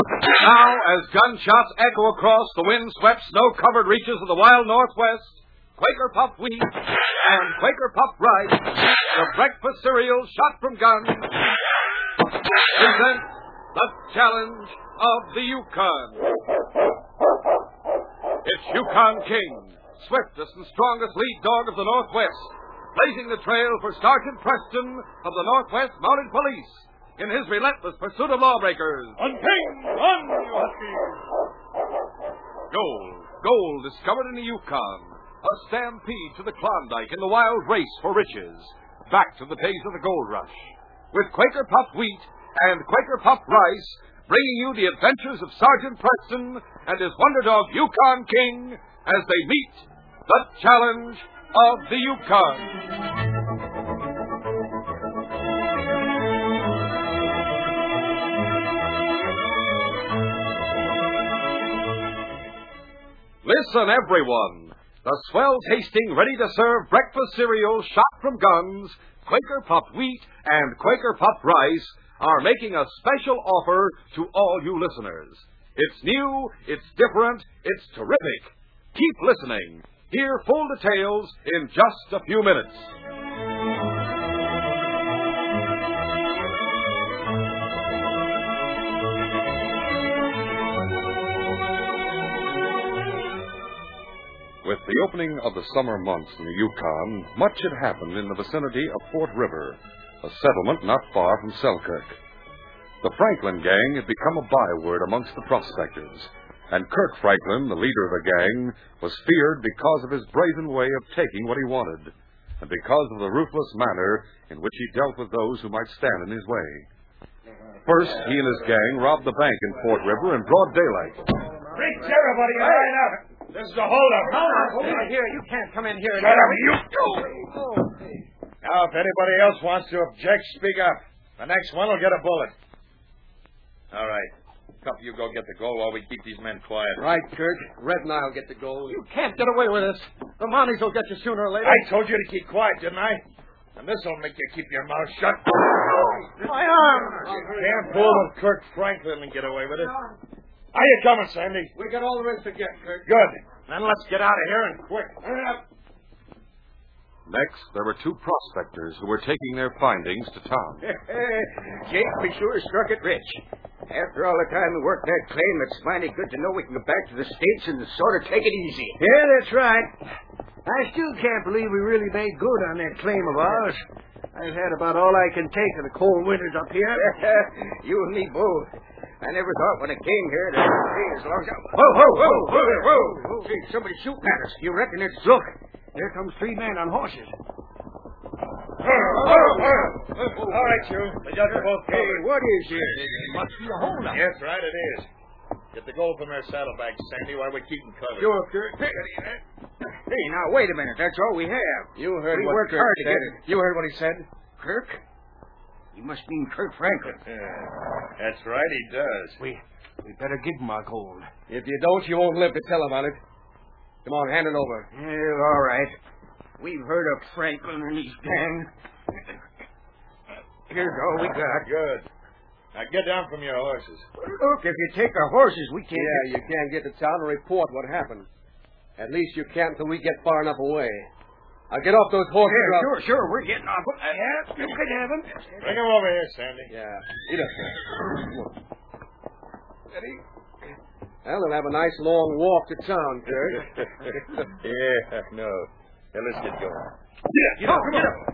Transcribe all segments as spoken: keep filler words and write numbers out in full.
Now, as gunshots echo across the wind-swept, snow-covered reaches of the wild Northwest, Quaker Puffed Wheat and Quaker Puffed Rice, the breakfast cereal shot from guns, present the challenge of the Yukon. It's Yukon King, swiftest and strongest lead dog of the Northwest, blazing the trail for Sergeant Preston of the Northwest Mounted Police in his relentless pursuit of lawbreakers. On King, run, you huskies! Gold, gold discovered in the Yukon. A stampede to the Klondike in the wild race for riches. Back to the days of the gold rush. With Quaker Puffed Wheat and Quaker Puffed Rice, bringing you the adventures of Sergeant Preston and his wonder dog Yukon King as they meet the challenge of the Yukon. Listen, everyone. The swell-tasting, ready-to-serve breakfast cereal shot from guns, Quaker Puffed Wheat and Quaker Puffed Rice are making a special offer to all you listeners. It's new, it's different, it's terrific. Keep listening. Hear full details in just a few minutes. With the opening of the summer months in the Yukon, much had happened in the vicinity of Fort River, a settlement not far from Selkirk. The Franklin gang had become a byword amongst the prospectors, and Kirk Franklin, the leader of the gang, was feared because of his brazen way of taking what he wanted, and because of the ruthless manner in which he dealt with those who might stand in his way. First, he and his gang robbed the bank in Fort River in broad daylight. Reach everybody and line up. This is a holdup. Hold on, hold on here. You can't come in here. Shut up, you two. Now, if anybody else wants to object, speak up. The next one will get a bullet. All right. A couple of you go get the gold while we keep these men quiet. Right, Kirk. Red and I'll get the gold. You can't get away with this. The Mounties will get you sooner or later. I told you to keep quiet, didn't I? And this will make you keep your mouth shut. My arm! You can't fool with Kirk Franklin and get away with it. How you coming, Sandy? We got all the rest again, Kirk. Good. Then let's get out of here and quick. Hurry up. Next, there were two prospectors who were taking their findings to town. Jake, we sure struck it rich. After all the time we worked that claim, it's mighty good to know we can go back to the States and sort of take it easy. Yeah, that's right. I still can't believe we really made good on that claim of ours. I've had about all I can take of the cold winters up here. You and me both. I never thought when I came here that I'd stay as long as I... Whoa, whoa, whoa, whoa, whoa, whoa. Hey, somebody's shooting at us. You reckon it's... Look, there comes three men on horses. Whoa, whoa, whoa. All right, you. We got you both covered. Hey, what is this? It must be a holdup. Yes, right, it is. Get the gold from their saddlebags, Sandy, while we keep them covered. Sure, Kirk. Hey, now, wait a minute. That's all we have. You heard we what worked Kirk hard to said. get it. You heard what he said? Kirk? He must mean Kirk Franklin. That's right, he does. We we better give him our gold. If you don't, you won't live to tell about it. Come on, hand it over. Yeah, all right. We've heard of Franklin and his gang. Here's all we got. Good. Now get down from your horses. Look, if you take our horses, we can't... Yeah, you can't get to town and report what happened. At least you can't until we get far enough away. Now get off those horses. Yeah, up. sure, sure. We're getting off. Uh, yeah, you could have him. Bring him over here, Sandy. Yeah, eat up there. Ready? Well, they'll have a nice long walk to town, Kirk. Yeah, no. Now let's get going. Yeah, get up, get up.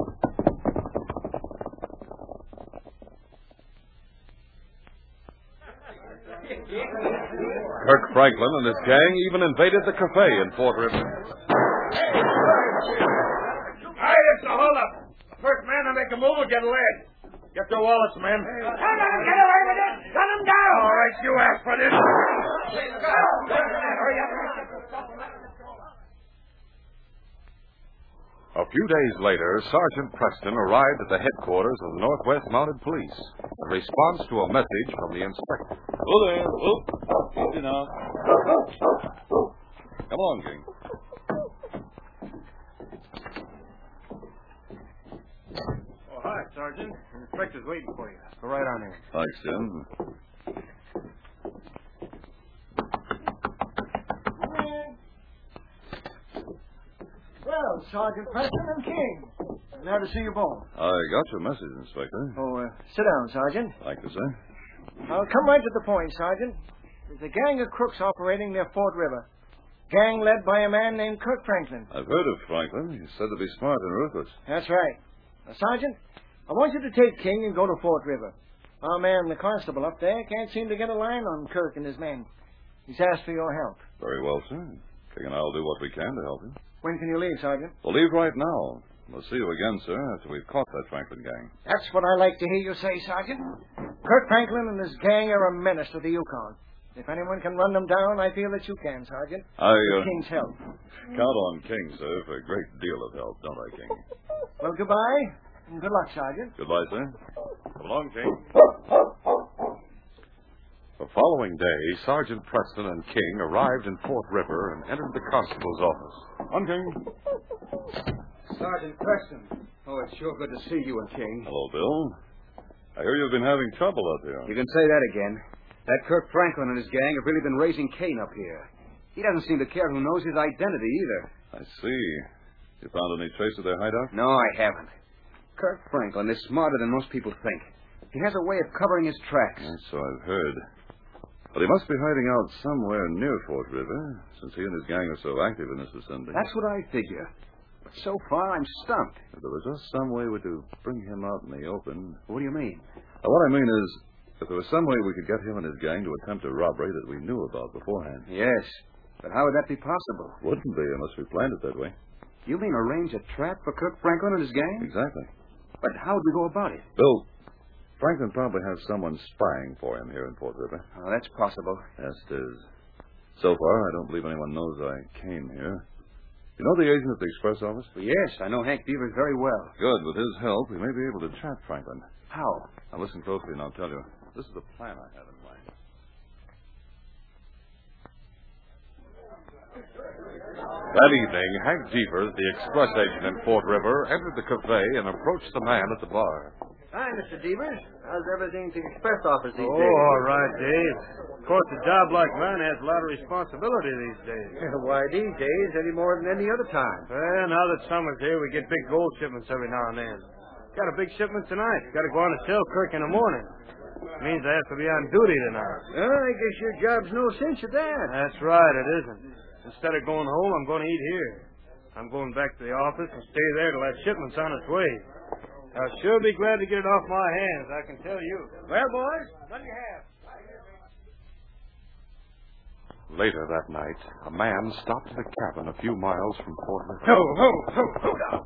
Kirk Franklin and his gang even invaded the cafe in Fort River. Hey, it's a holdup. The first man to make a move will get led. Get the wallets, men. Come on, get away with it. Run him down. All right, you asked for this. Hurry up. A few days later, Sergeant Preston arrived at the headquarters of the Northwest Mounted Police in response to a message from the inspector. Oh, there. Oh, easy now. Come along, King. Oh, hi, Sergeant. The inspector's waiting for you. Go right on in. Thanks, Jim. Sergeant Preston and King. Glad to see you both. I got your message, Inspector. Oh, uh, sit down, Sergeant. Thank you, sir. I'll come right to the point, Sergeant. There's a gang of crooks operating near Fort River. Gang led by a man named Kirk Franklin. I've heard of Franklin. He's said to be smart and ruthless. That's right. Now, Sergeant, I want you to take King and go to Fort River. Our man, the constable up there, can't seem to get a line on Kirk and his men. He's asked for your help. Very well, sir. King and I'll do what we can to help him. When can you leave, Sergeant? We'll leave right now. We'll see you again, sir, after we've caught that Franklin gang. That's what I like to hear you say, Sergeant. Kirk Franklin and his gang are a menace to the Yukon. If anyone can run them down, I feel that you can, Sergeant. I, uh... With King's help. Count on King, sir, for a great deal of help, don't I, King? Well, goodbye, and good luck, Sergeant. Goodbye, sir. Come along, King. The following day, Sergeant Preston and King arrived in Fort River and entered the constable's office. On, King. Sergeant Preston. Oh, it's sure good to see you and King. Hello, Bill. I hear you've been having trouble out here. You can say that again. That Kirk Franklin and his gang have really been raising Cain up here. He doesn't seem to care who knows his identity either. I see. You found any trace of their hideout? No, I haven't. Kirk Franklin is smarter than most people think. He has a way of covering his tracks. That's so I've heard. But he must be hiding out somewhere near Fort River, since he and his gang are so active in this vicinity. That's what I figure. But so far, I'm stumped. If there was just some way we could bring him out in the open... What do you mean? Well, what I mean is, if there was some way we could get him and his gang to attempt a robbery that we knew about beforehand. Yes. But how would that be possible? Wouldn't be unless we planned it that way. You mean arrange a trap for Kirk Franklin and his gang? Exactly. But how would we go about it? Bill, Franklin probably has someone spying for him here in Fort River. Oh, that's possible. Yes, it is. So far, I don't believe anyone knows I came here. You know the agent at the express office? Well, yes, I know Hank Beavers very well. Good. With his help, we may be able to trap Franklin. How? Now, listen closely and I'll tell you. This is the plan I have in mind. That evening, Hank Devers, the express agent in Fort River, entered the cafe and approached the man at the bar. Hi, Mister Devers. How's everything at the express office these oh, days? Oh, all right, Dave. Of course, a job like mine has a lot of responsibility these days. Why, these days, any more than any other time. Well, now that summer's here, we get big gold shipments every now and then. Got a big shipment tonight. Got to go on to Selkirk in the morning. Means I have to be on duty tonight. Well, I guess your job's no cinch at that. That's right, it isn't. Instead of going home, I'm going to eat here. I'm going back to the office and stay there till that shipment's on its way. I'll sure be glad to get it off my hands, I can tell you. Well, boys, what do you have? Later that night, a man stopped at a cabin a few miles from Fort River. Ho, ho, ho, hold on.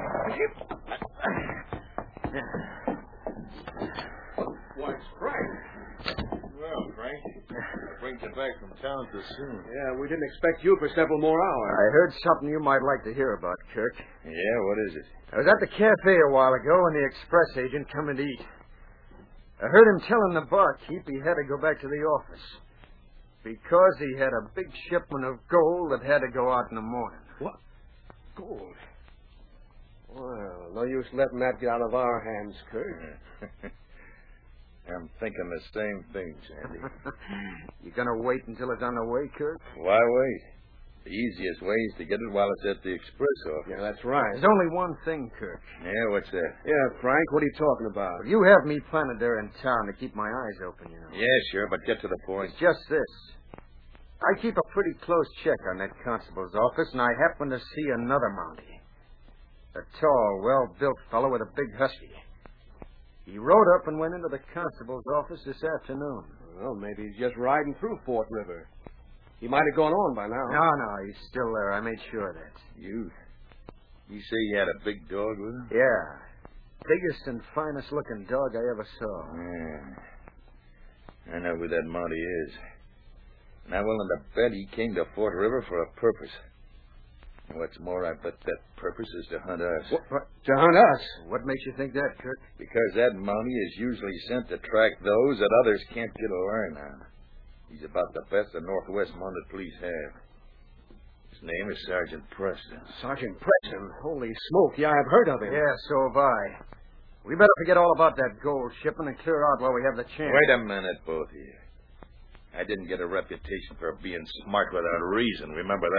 Why, it's Frank. Well, Frank, I bring you back from town too soon. Yeah, we didn't expect you for several more hours. I heard something you might like to hear about, Kirk. Yeah, what is it? I was at the cafe a while ago when the express agent come in to eat. I heard him telling the barkeep he had to go back to the office because he had a big shipment of gold that had to go out in the morning. What? Gold? Well, no use letting that get out of our hands, Kirk. I'm thinking the same thing, Sandy. You gonna wait until it's on the way, Kirk? Why wait? The easiest way is to get it while it's at the express office. Yeah, that's right. There's only one thing, Kirk. Yeah, what's that? Yeah, Frank, what are you talking about? You have me planted there in town to keep my eyes open, you know. Yeah, sure, but get to the point. It's just this. I keep a pretty close check on that constable's office, and I happen to see another Mountie. A tall, well-built fellow with a big husky. He rode up and went into the constable's office this afternoon. Well, maybe he's just riding through Fort River. He might have gone on by now. No, no, he's still there. I made sure of that. You... You say you had a big dog with him? Yeah. Biggest and finest looking dog I ever saw. Yeah. I know who that Mountie is. And I'm willing to bet he came to Fort River for a purpose. And what's more, I bet that purpose is to hunt us. What, what, to hunt us? What makes you think that, Kirk? Because that Mountie is usually sent to track those that others can't get a line on. He's about the best the Northwest Mounted Police have. His name is Sergeant Preston. Sergeant Preston? Holy smoke, yeah, I've heard of him. Yeah, so have I. We better forget all about that gold shipment and clear out while we have the chance. Wait a minute, both of you. I didn't get a reputation for being smart without reason. Remember that.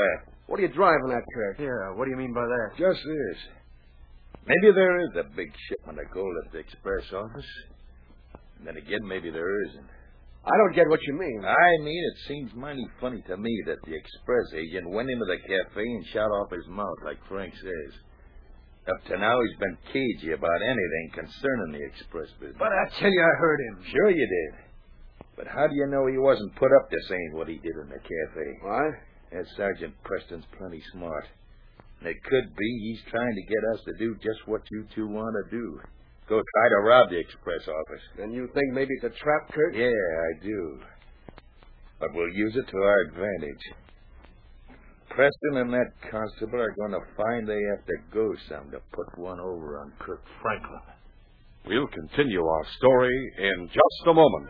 What are you driving at, Kirk? Yeah, what do you mean by that? Just this. Maybe there is a big shipment of gold at the express office. And then again, maybe there isn't. I don't get what you mean. I mean, it seems mighty funny to me that the express agent went into the cafe and shot off his mouth, like Frank says. Up to now, he's been cagey about anything concerning the express business. But I tell you, I heard him. Sure you did. But how do you know he wasn't put up to saying what he did in the cafe? Why? That Sergeant Preston's plenty smart. And it could be he's trying to get us to do just what you two want to do. Go try to rob the express office. Then you think maybe it's a trap, Kirk? Yeah, I do. But we'll use it to our advantage. Preston and that constable are going to find they have to go some to put one over on Kirk Franklin. We'll continue our story in just a moment.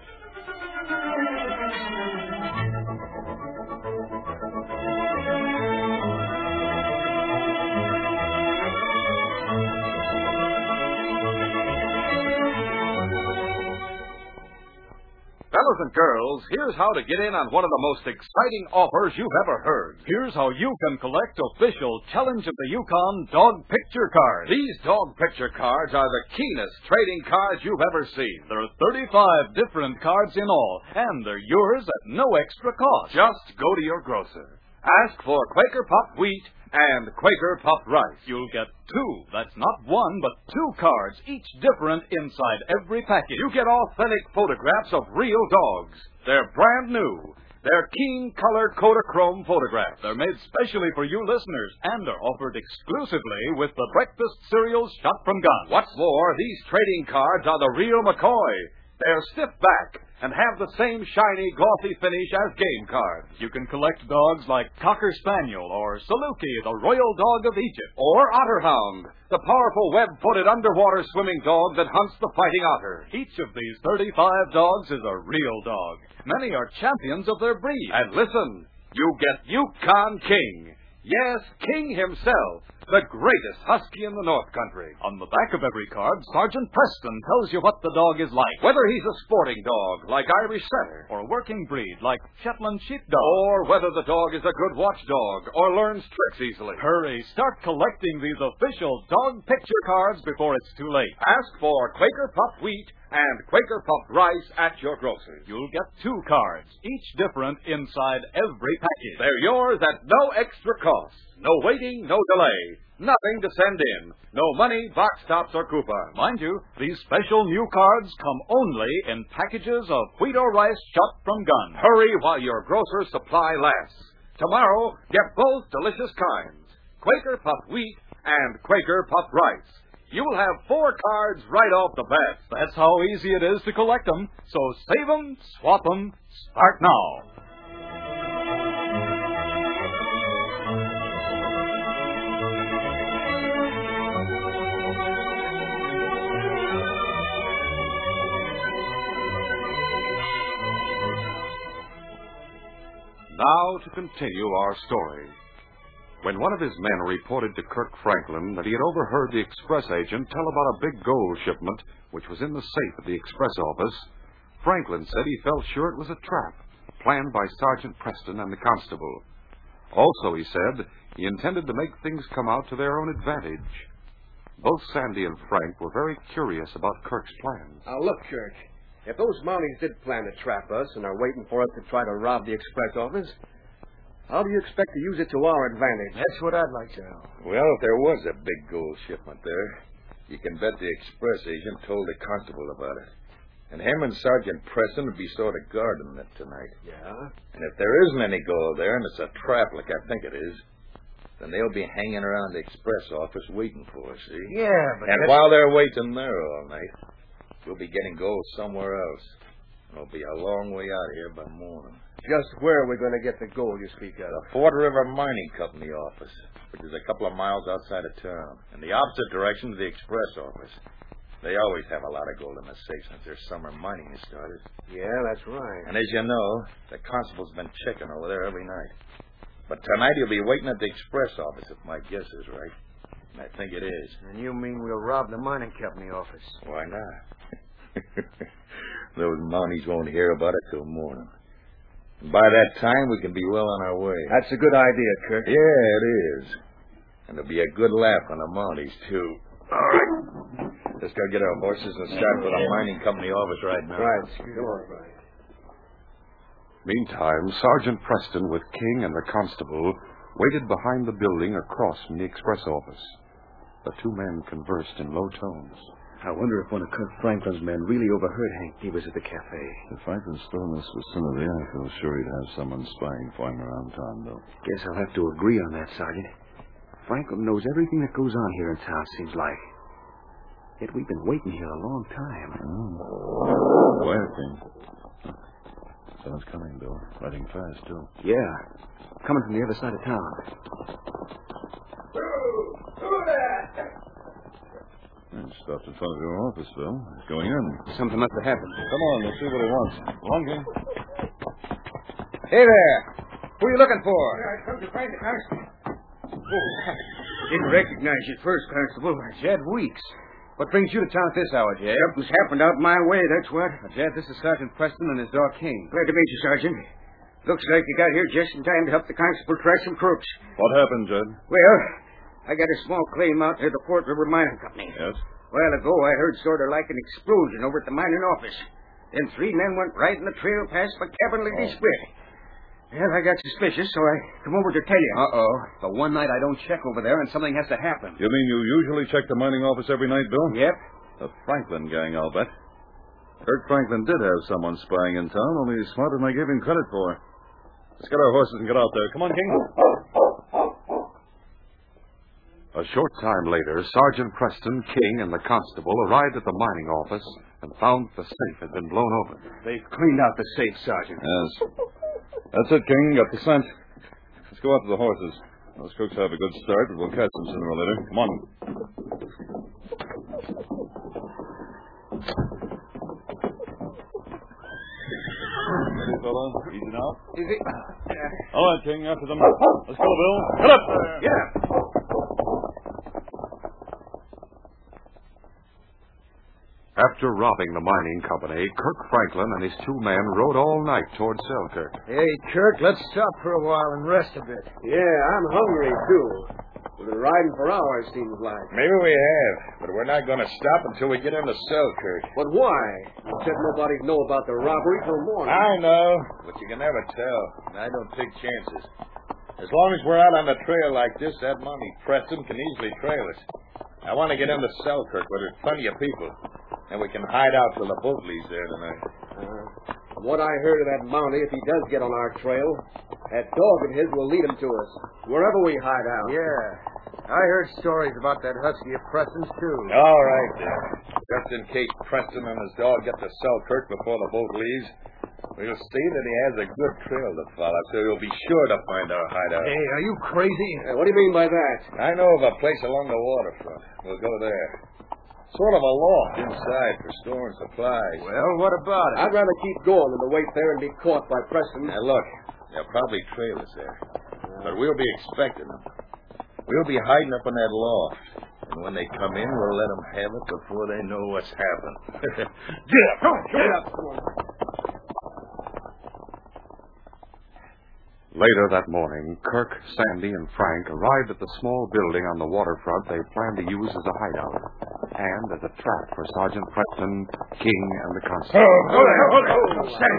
Fellas and girls, here's how to get in on one of the most exciting offers you've ever heard. Here's how you can collect official Challenge of the Yukon dog picture cards. These dog picture cards are the keenest trading cards you've ever seen. There are thirty-five different cards in all, and they're yours at no extra cost. Just go to your grocer. Ask for Quaker Puffed Wheat and Quaker Puffed Rice. You'll get two. That's not one, but two cards, each different inside every package. You get authentic photographs of real dogs. They're brand new. They're keen color Kodachrome photographs. They're made specially for you listeners and are offered exclusively with the breakfast cereals shot from guns. What's more, these trading cards are the real McCoy. They're stiff back and have the same shiny, glossy finish as game cards. You can collect dogs like Cocker Spaniel or Saluki, the royal dog of Egypt. Or Otterhound, the powerful web-footed underwater swimming dog that hunts the fighting otter. Each of these thirty-five dogs is a real dog. Many are champions of their breed. And listen, you get Yukon King. Yes, King himself, the greatest husky in the North Country. On the back of every card, Sergeant Preston tells you what the dog is like. Whether he's a sporting dog, like Irish Setter, or a working breed, like Shetland Sheepdog, or whether the dog is a good watchdog, or learns tricks easily. Hurry, start collecting these official dog picture cards before it's too late. Ask for Quaker Puffed Wheat and Quaker Puffed Rice at your grocer's. You'll get two cards, each different inside every package. They're yours at no extra cost. No waiting, no delay. Nothing to send in. No money, box tops, or coupons. Mind you, these special new cards come only in packages of wheat or rice shot from guns. Hurry while your grocer's supply lasts. Tomorrow, get both delicious kinds. Quaker Puffed Wheat and Quaker Puffed Rice. You'll have four cards right off the bat. That's how easy it is to collect them. So save them, swap them, start now. Now to continue our story. When one of his men reported to Kirk Franklin that he had overheard the express agent tell about a big gold shipment which was in the safe at the express office, Franklin said he felt sure it was a trap planned by Sergeant Preston and the constable. Also, he said, he intended to make things come out to their own advantage. Both Sandy and Frank were very curious about Kirk's plans. Now, look, Kirk. If those Mounties did plan to trap us and are waiting for us to try to rob the express office, how do you expect to use it to our advantage? That's what I'd like to know. Well, if there was a big gold shipment there, you can bet the express agent told the constable about it. And him and Sergeant Preston would be sort of guarding it tonight. Yeah? And if there isn't any gold there and it's a trap like I think it is, then they'll be hanging around the express office waiting for us, see? Yeah, but... And while they're waiting there all night, we'll be getting gold somewhere else. It'll be a long way out here by morning. Just where are we going to get the gold you speak of? The Fort River Mining Company office, which is a couple of miles outside of town, in the opposite direction to the express office. They always have a lot of gold in the safe since their summer mining has started. Yeah, that's right. And as you know, the constable's been checking over there every night. But tonight he'll be waiting at the express office, if my guess is right. And I think it is. And you mean we'll rob the mining company office? Why not? Those Mounties won't hear about it till morning. By that time, we can be well on our way. That's a good idea, Kirk. Yeah, it is. And there'll be a good laugh on the Mounties, too. All right. Let's go get our horses and start for the mining company office right now. Right. Come on, right. Meantime, Sergeant Preston with King and the constable waited behind the building across from the express office. The two men conversed in low tones. I wonder if one of Kirk Franklin's men really overheard Hank Beavers at the cafe. If Franklin's still in this vicinity, I feel sure he'd have someone spying for him around town, though. Guess I'll have to agree on that, Sergeant. Franklin knows everything that goes on here in town, seems like. Yet we've been waiting here a long time. Oh. Quiet, King. Someone's coming, Bill. Riding fast, too. Yeah. Coming from the other side of town. He stopped in front of your office, Bill. He's going in. Something must have happened. Come on, let's see what he wants. Come on, King. Hey there. Who are you looking for? I come to find the constable. Oh, didn't recognize you at first, Constable. Jed Weeks. What brings you to town at this hour, Jed? Something's happened out my way, that's what. Uh, Jed, this is Sergeant Preston and his dog King. Glad to meet you, Sergeant. Looks like you got here just in time to help the constable track some crooks. What happened, Jed? Well, I got a small claim out near the Fort River Mining Company. Yes? A while ago, I heard sort of like an explosion over at the mining office. Then three men went right in the trail past McCabe Lady Oh. Split. Well, I got suspicious, so I come over to tell you. Uh-oh. The one night I don't check over there and something has to happen. You mean you usually check the mining office every night, Bill? Yep. The Franklin gang, I'll bet. Kirk Franklin did have someone spying in town, only he's smarter than I gave him credit for. Let's get our horses and get out there. Come on, King. A short time later, Sergeant Preston, King, and the constable arrived at the mining office and found the safe had been blown open. They've cleaned out the safe, Sergeant. Yes. That's it, King. Got the scent. Let's go after the horses. Those crooks have a good start, but we'll catch them sooner or later. Come on. Ready, fella? Easy now. Easy. All right, King. After them. Let's go, Bill. Get up! Yeah. After robbing the mining company, Kirk Franklin and his two men rode all night toward Selkirk. Hey, Kirk, let's stop for a while and rest a bit. Yeah, I'm hungry, too. We've been riding for hours, seems like. Maybe we have, but we're not going to stop until we get into Selkirk. But why? You said nobody'd know about the robbery till morning. I know, but you can never tell. And I don't take chances. As long as we're out on the trail like this, that Monty Preston can easily trail us. I want to get into Selkirk where there's plenty of people. And we can hide out till the boat leaves there tonight. Uh, from what I heard of that Mountie, if he does get on our trail, that dog of his will lead him to us, wherever we hide out. Yeah. I heard stories about that husky of Preston's, too. All right, then. Just in case Preston and his dog get to Selkirk before the boat leaves, we'll see that he has a good trail to follow, so he'll be sure to find our hideout. Hey, are you crazy? Uh, what do you mean by that? I know of a place along the waterfront. We'll go there. Sort of a loft inside for storing supplies. Well, what about it? I'd rather keep going than to wait there and be caught by Preston. Now, look, they'll probably trail us there. But we'll be expecting them. We'll be hiding up in that loft. And when they come in, we'll let them have it before they know what's happened. Get up! Come on, get up! Later that morning, Kirk, Sandy, and Frank arrived at the small building on the waterfront they planned to use as a hideout and as a trap for Sergeant Preston, King, and the constable. Oh, hold it, hold it! Steady!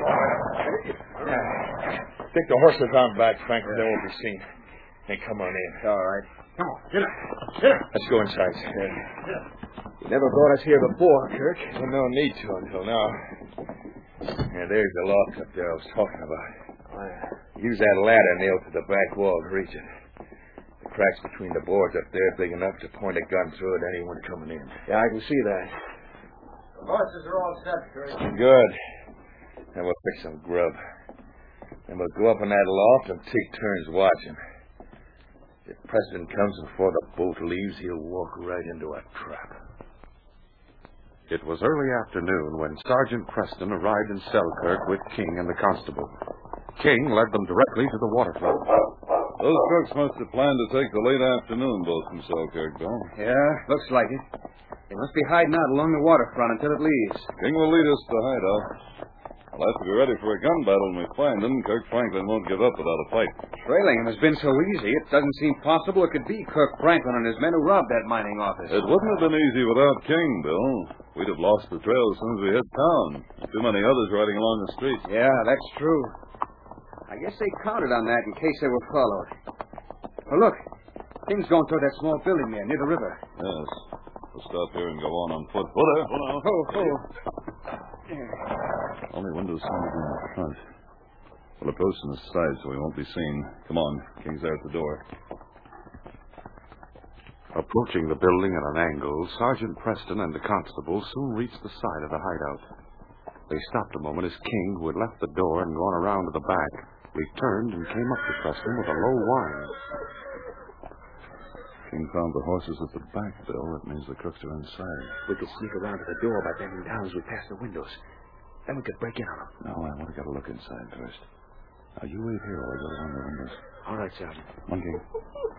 Take the horses on back, Frank, and they won't be seen. Hey, come on in. All right. Come on, get up. Get up. Let's go inside. You never brought us here before, Kirk. Well, no need to until now. Yeah, there's the loft up there I was talking about. Use that ladder nailed to the back wall to reach it. The cracks between the boards up there are big enough to point a gun through at anyone coming in. Yeah, I can see that. The horses are all set, Kirk. Good. Then we'll fix some grub. Then we'll go up in that loft and take turns watching. If Preston comes before the boat leaves, he'll walk right into a trap. It was early afternoon when Sergeant Preston arrived in Selkirk with King and the constable. King led them directly to the waterfront. Those crooks must have planned to take the late afternoon boat from Selkirk, Bill. Yeah, looks like it. They must be hiding out along the waterfront until it leaves. King will lead us to the hideout. We'll have to be ready for a gun battle when we find him. Kirk Franklin won't give up without a fight. Trailing him has been so easy, it doesn't seem possible it could be Kirk Franklin and his men who robbed that mining office. It wouldn't have been easy without King, Bill. We'd have lost the trail as soon as we hit town. Too many others riding along the street. Yeah, that's true. I guess they counted on that in case they were followed. Oh, look. King's going toward that small building there, near the river. Yes. We'll stop here and go on on foot. Whoa there. Whoa now. Oh, oh. Only windows seem to be in the front. We'll approach from the side so we won't be seen. Come on. King's there at the door. Approaching the building at an angle, Sergeant Preston and the constable soon reached the side of the hideout. They stopped a moment as King, who had left the door and gone around to the back, returned and came up to Preston with a low whine. King found the horses at the back, Bill. That means the crooks are inside. We could sneak around to the door by bending down as we pass the windows. Then we could break in on them. No, I want to get a look inside first. Now, you wait here while I go around the windows. All right, Sergeant. Come on, King.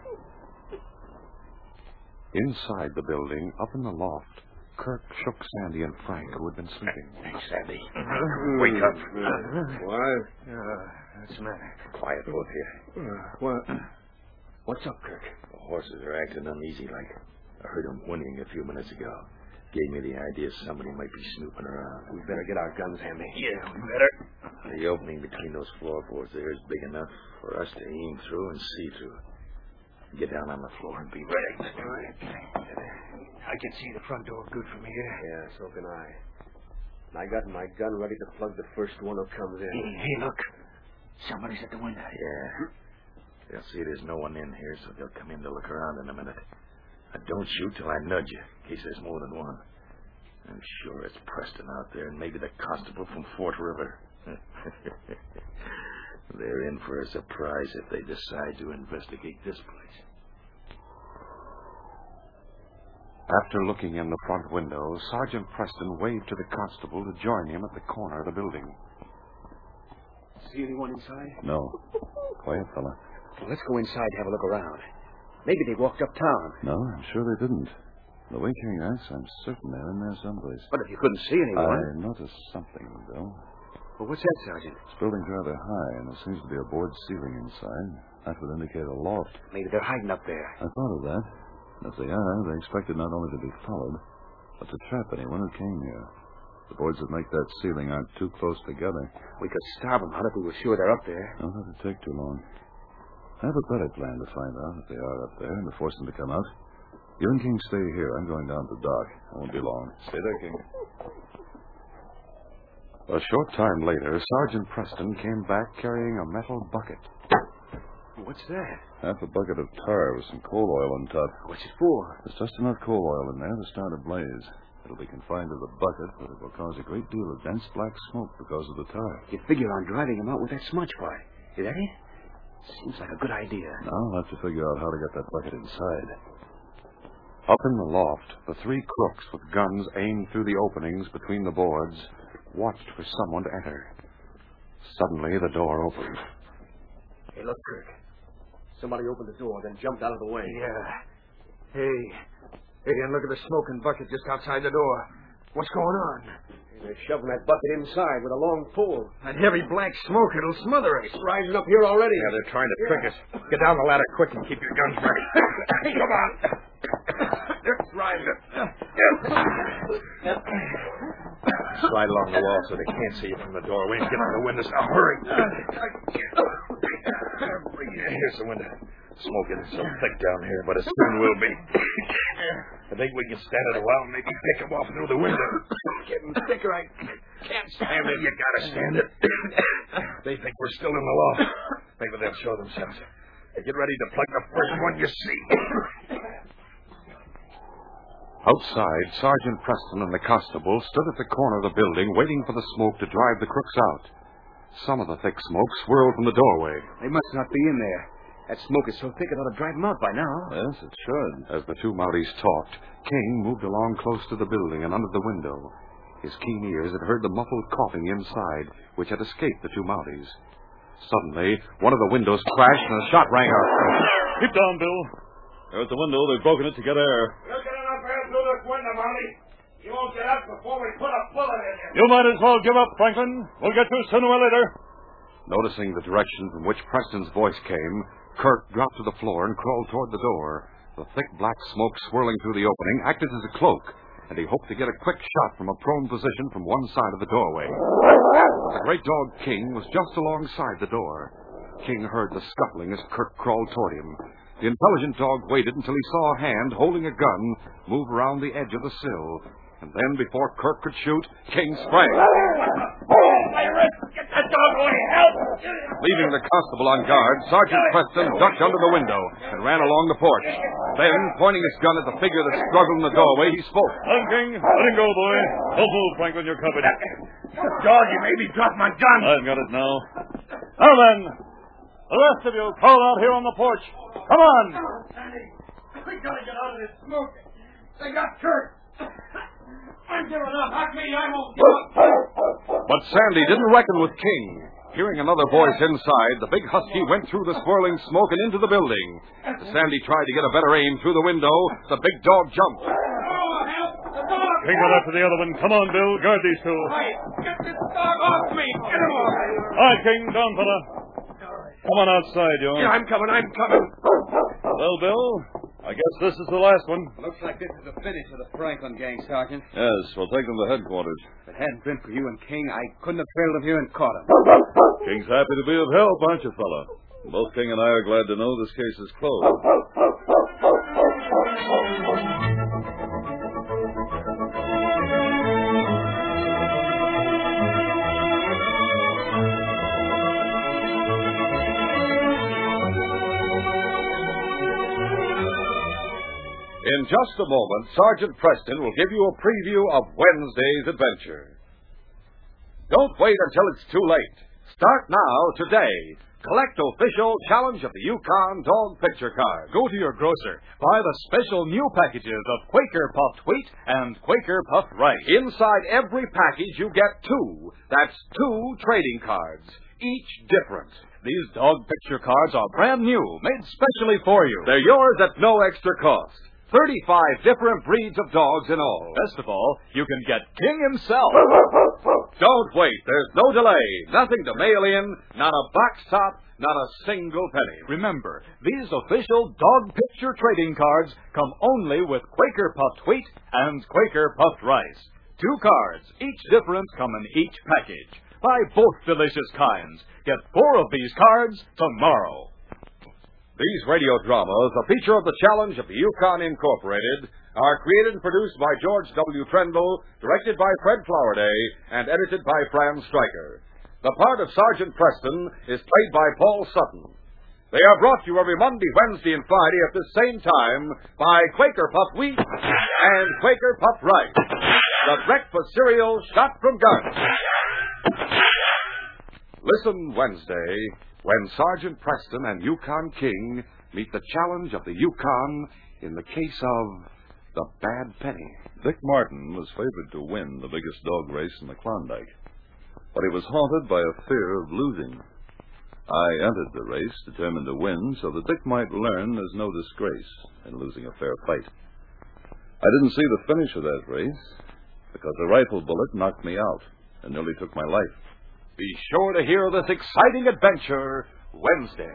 Inside the building, up in the loft, Kirk shook Sandy and Frank, who had been sleeping. Hey, Sandy. Wake up. What? Uh, what's the matter? Quiet, both here. Uh, what? What's up, Kirk? The horses are acting uneasy like. I heard them whinnying a few minutes ago. Gave me the idea somebody might be snooping around. We better get our guns handy. Yeah, we better. The opening between those floorboards there is big enough for us to aim through and see through. Get down on the floor and be ready. All right. I can see the front door good from here. Yeah, so can I. And I got my gun ready to plug the first one who comes in. Hey, hey, look. Somebody's at the window. Yeah. They'll see there's no one in here, so they'll come in to look around in a minute. Now, don't shoot till I nudge you, in case there's more than one. I'm sure it's Preston out there, and maybe the constable from Fort River. They're in for a surprise if they decide to investigate this place. After looking in the front window, Sergeant Preston waved to the constable to join him at the corner of the building. See anyone inside? No. Quiet, fella. Well, let's go inside and have a look around. Maybe they walked uptown. No, I'm sure they didn't. The way King acts, I'm certain they're in there someplace. But if you couldn't see anyone... I noticed something, Bill. Well, what's that, Sergeant? This building's rather high, and there seems to be a board ceiling inside. That would indicate a loft. Maybe they're hiding up there. I thought of that. If they are, they expected not only to be followed, but to trap anyone who came here. The boards that make that ceiling aren't too close together. We could starve them out if we were sure they're up there. Don't let it take too long. I have a better plan to find out if they are up there and to force them to come out. You and King stay here. I'm going down to the dock. I won't be long. Stay there, King. A short time later, Sergeant Preston came back carrying a metal bucket. What's that? Half a bucket of tar with some coal oil on top. What's it for? There's just enough coal oil in there to start a blaze. It'll be confined to the bucket, but it will cause a great deal of dense black smoke because of the tar. You figure on driving them out with that smudge part. Is that it? Seems like a good idea. Now I'll have to figure out how to get that bucket inside. Up in the loft, the three crooks with guns aimed through the openings between the boards watched for someone to enter. Suddenly, the door opened. Hey, look, Kirk. Somebody opened the door, then jumped out of the way. Yeah. Hey. Hey, and look at the smoking bucket just outside the door. What's going on? They're shoving that bucket inside with a long pole. That heavy black smoke, it'll smother us. It's rising up here already. Yeah, they're trying to trick us. Get down the ladder quick and keep your guns ready. Come on. It's rising. Slide along the wall so they can't see you from the doorway and get out the windows. Now, hurry. Here's the window. Smoke isn't so thick down here, but it soon will be. I think we can stand it a while and maybe pick them off through the window. Getting thicker. I can't stand it. You gotta stand it. They think we're still in the loft. Maybe they'll show themselves. Get ready to plug the first one you see. Outside, Sergeant Preston and the constable stood at the corner of the building waiting for the smoke to drive the crooks out. Some of the thick smoke swirled from the doorway. They must not be in there. That smoke is so thick it ought to drive them out by now. Yes, it should. As the two Mounties talked, King moved along close to the building and under the window. His keen ears had heard the muffled coughing inside, which had escaped the two Mounties. Suddenly, one of the windows crashed and a shot rang out. Keep down, Bill. They're at the window. They've broken it to get air. Look at enough air through this window, Mountie. You won't get up before we put a bullet in you. You might as well give up, Franklin. We'll get you sooner or later. Noticing the direction from which Preston's voice came, Kirk dropped to the floor and crawled toward the door. The thick black smoke swirling through the opening acted as a cloak, and he hoped to get a quick shot from a prone position from one side of the doorway. The great dog King was just alongside the door. King heard the scuffling as Kirk crawled toward him. The intelligent dog waited until he saw a hand holding a gun move around the edge of the sill. And then, before Kirk could shoot, King sprang. Get that dog away! Help! Leaving the constable on guard, Sergeant Preston ducked under the window and ran along the porch. Then, pointing his gun at the figure that struggled in the doorway, he spoke. Run, King. Let him go, boy. Don't move, Franklin. You're covered. Dog, you made me drop my gun. I've got it now. Now then, the rest of you crawl out here on the porch. Come on. Sandy, we gotta get out of this smoke. They got Kirk. I'm giving up. Not me. I won't give up. But Sandy didn't reckon with King. Hearing another voice inside, the big husky went through the swirling smoke and into the building. As Sandy tried to get a better aim through the window, the big dog jumped. Oh, help! The dog! King got after the other one. Come on, Bill. Guard these two. Hey, get this dog off me! Get him off! All right, King. Down, fella. Come on outside, you. Yeah, I'm coming. I'm coming. Well, Bill, I guess this is the last one. Looks like this is the finish of the Franklin gang, Sergeant. Yes, we'll take them to headquarters. If it hadn't been for you and King, I couldn't have trailed him here and caught him. King's happy to be of help, aren't you, fella? Both King and I are glad to know this case is closed. In just a moment, Sergeant Preston will give you a preview of Wednesday's adventure. Don't wait until it's too late. Start now, today. Collect official Challenge of the Yukon dog picture cards. Go to your grocer. Buy the special new packages of Quaker Puffed Wheat and Quaker Puffed Rice. Inside every package, you get two. That's two trading cards, each different. These dog picture cards are brand new, made specially for you. They're yours at no extra cost. Thirty-five different breeds of dogs in all. Best of all, you can get King himself. Don't wait. There's no delay. Nothing to mail in, not a box top, not a single penny. Remember, these official dog picture trading cards come only with Quaker Puffed Wheat and Quaker Puffed Rice. Two cards, each different, come in each package. Buy both delicious kinds. Get four of these cards tomorrow. These radio dramas, a feature of the Challenge of the Yukon Incorporated, are created and produced by George W. Trendle, directed by Fred Flowerday, and edited by Fran Stryker. The part of Sergeant Preston is played by Paul Sutton. They are brought to you every Monday, Wednesday, and Friday at this same time by Quaker Puffed Wheat and Quaker Puffed Rice, the breakfast cereal shot from guns. Listen Wednesday, when Sergeant Preston and Yukon King meet the Challenge of the Yukon in the case of the Bad Penny. Dick Martin was favored to win the biggest dog race in the Klondike, but he was haunted by a fear of losing. I entered the race determined to win so that Dick might learn there's no disgrace in losing a fair fight. I didn't see the finish of that race because a rifle bullet knocked me out and nearly took my life. Be sure to hear this exciting adventure Wednesday.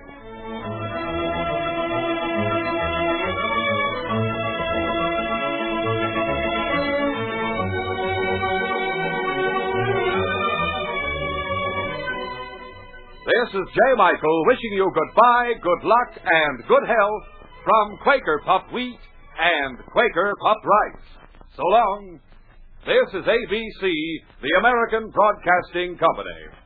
This is J. Michael wishing you goodbye, good luck, and good health from Quaker Puffed Wheat and Quaker Puffed Rice. So long. This is A B C, the American Broadcasting Company.